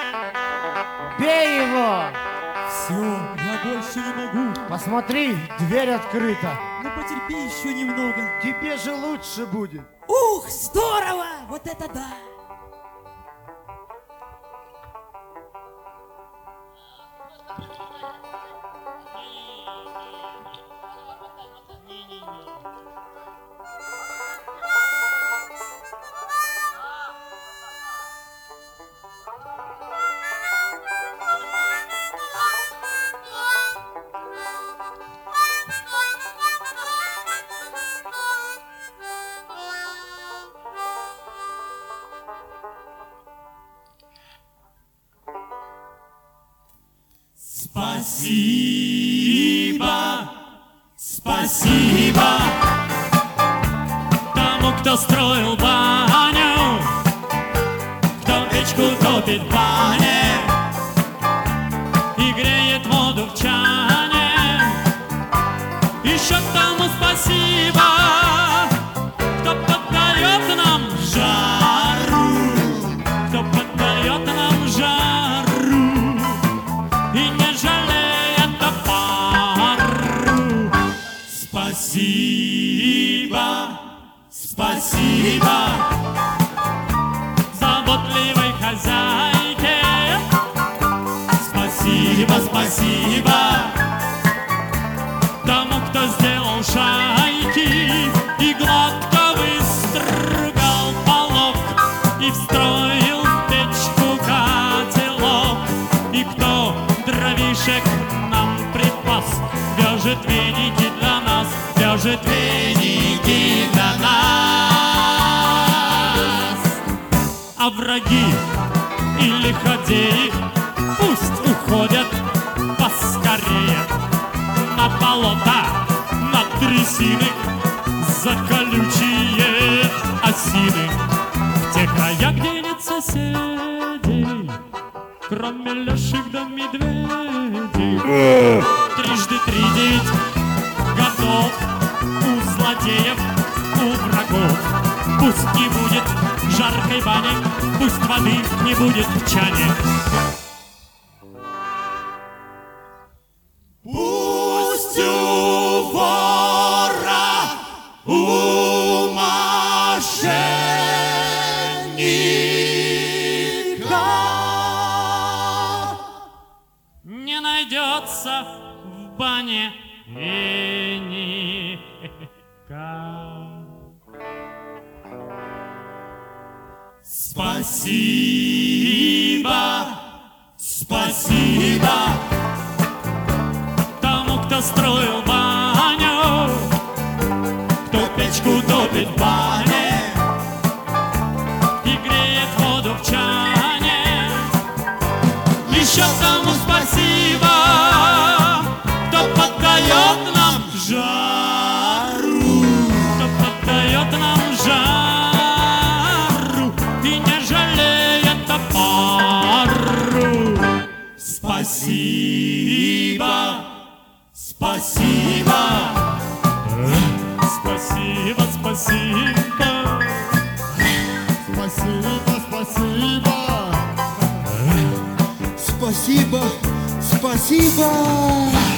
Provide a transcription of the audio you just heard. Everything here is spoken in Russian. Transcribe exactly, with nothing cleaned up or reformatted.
Бей его! Все, я больше не могу. Посмотри, дверь открыта. Ну потерпи еще немного. Тебе же лучше будет. Ух, здорово! Вот это да! Спасибо, спасибо тому, кто строил баню, кто печку топит в бане и греет воду в чане. Еще тому спасибо, кто поддает нам жару, кто поддает нам жару и не жалеет пару. Спасибо, спасибо заботливой хозяйке. Спасибо, спасибо тому, кто сделал шайки и гладко выстругал полок и встроил в печку котелок, и кто дровишек нам припас, вяжет веники для нас, вяжет веники для нас. А враги и лиходеи пусть уходят поскорее на болота, на трясины, за колючие осины. В те края, где нет соседей, кроме леших да медведей. Трижды три девять годов у злодеев, у врагов. Пусть не будет жаркой бани, пусть воды не будет в чане. Пусть у вора, у мошенника не найдется в бане веника. Спасибо, спасибо тому, кто строил баню, кто печку топит в бане и греет воду в чане. Еще тому спасибо, кто поддает нам жару, кто поддает нам жару и не жалеет пару. Спасибо, спасибо, спасибо, спасибо, Спасибо, спасибо. Спасибо, спасибо.